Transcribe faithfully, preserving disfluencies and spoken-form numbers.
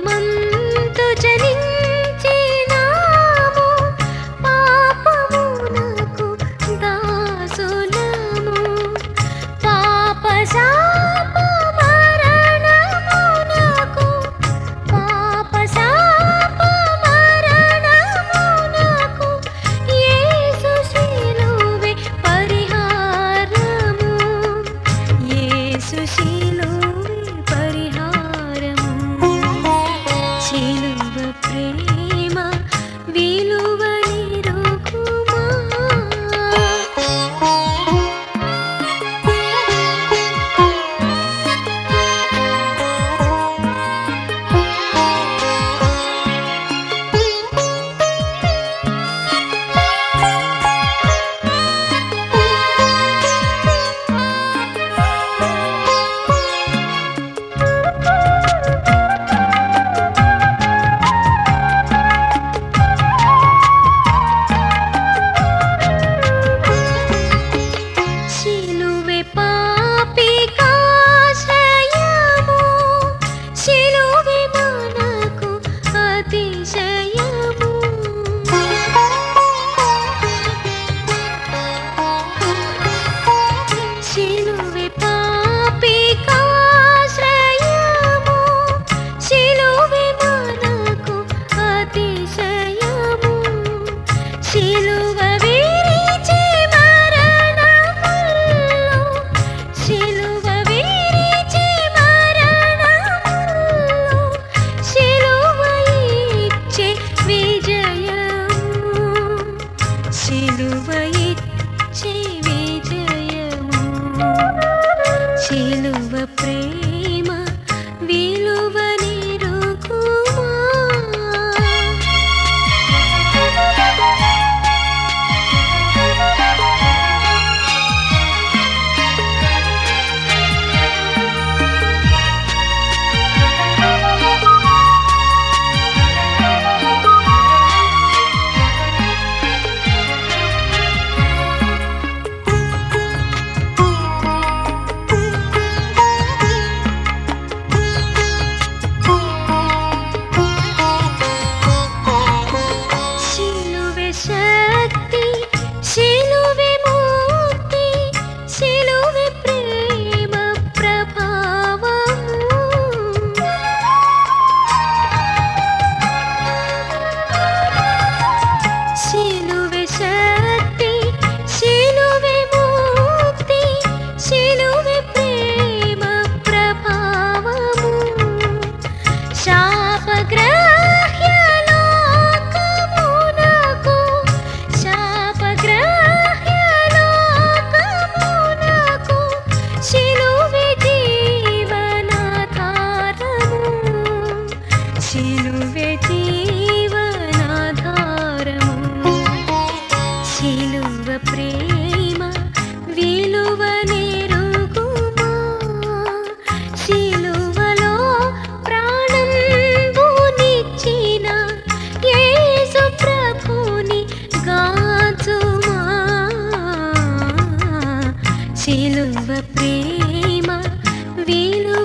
పాపమందు జనించినాము, పాపమునకు దాసులము. పాప శాప మరణమునకు, పాప శాప మరణమునకు యేసు శిలువే పరిహారము. యేసు శిలువే పరిహారము. శిలువ ప్రేమ విలువ నిరుకుమా. శిలువే పాపికాశ్రయము, శిలువే మనకు అతిశయము. శిలువే పాపికాశ్రయము, శిలువే మనకు అతిశయము. శిలువ విరిచి మరణములో, శిలువ విరిచి మరణములో, శిలువ ఇచ్చే విజయము. శిలువ ఇచ్చే విజయము. శిలువ ప్రేమ విలువ నిరుకుమా. శిలువే శక్తి, శిలువే ముక్తి, శిలువే ప్రేమ ప్రభావము. శిలువే శక్తి, శిలువే ముక్తి, శిలువే ప్రేమ ప్రభావము. శాపగ్రాహ్య లోకమునకు, శాపగ్రాహ్య లోకమునకు శిలువే జీవనాధారము. శిలువే జీవనాధారము. శిలువ ప్రేమ విలువ నిరుకుమా. శిలువలో ప్రాణంబునిచ్చిన యేసు ప్రభుని గాచుమా. శిలువ ప్రేమ విలువ